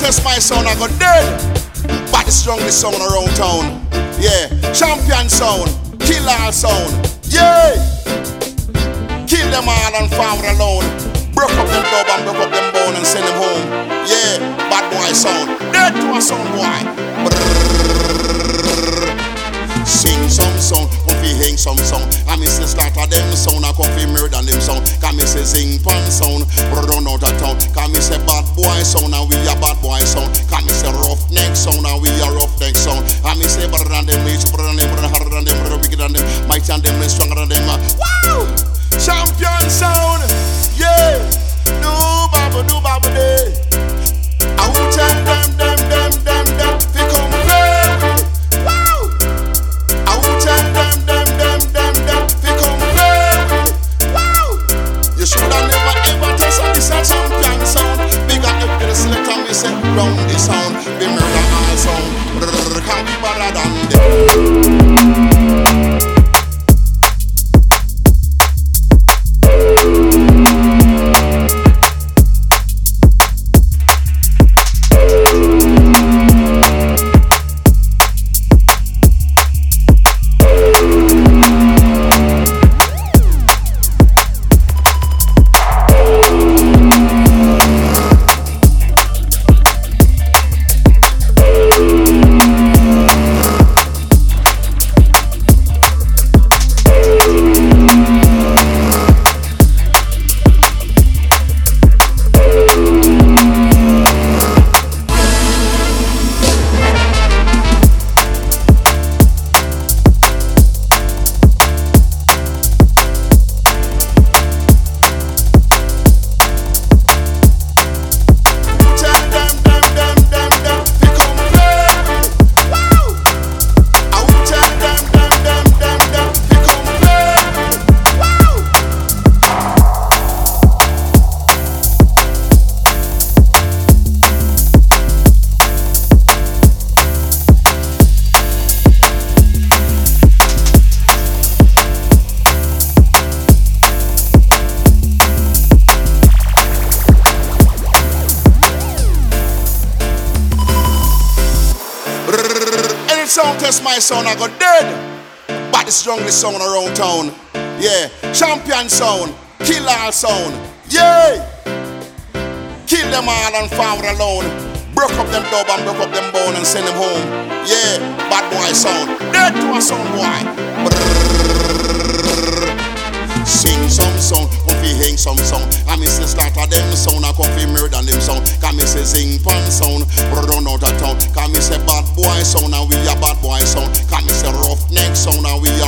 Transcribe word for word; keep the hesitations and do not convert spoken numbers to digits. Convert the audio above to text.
test my sound, I got dead. But the strongest sound around town. Yeah, champion sound, kill all sound. Yeah, kill them all and farm alone. Broke up them dub and broke up them bone and send them home. Yeah, bad boy sound, dead to a sound boy. Brrr. Sing some song, come fi hang some song. I miss the start of them sound, I come fi murder them sound. Can me say zing pan sound, run out of town. Can me say bad boy sound, and we a bad boy sound. Can me say rough neck sound, and we a rough neck sound. And me say better than them, rich, better than them, better harder than them, better wicked than them, mighty than them, stronger than them. Wow, champion sound, yeah. Do baba, do baba day. I will tell them, them, them, them, them, fi come play. Wow, I will tell them, them, them, them, them, fi come play. Wow, you should have never ever test on this a champion sound. Big up the pills, let me say round the sound. Be murder all sound, brrr, can't be better than them. Sound test my sound, I got dead. But the strongest sound around town. Yeah, champion sound, kill all sound. Yeah, kill them all and farm alone. Broke up them dub and broke up them bone and send them home. Yeah, bad boy sound, dead to a sound boy. Brrr. Sing some song, come fi hang some song. I miss the start of them sound, I come fi murder them sound. Can me say zing pan sound, run out of town. Can me say bad boy sound, and we a bad boy sound. Can me say rough neck sound, and we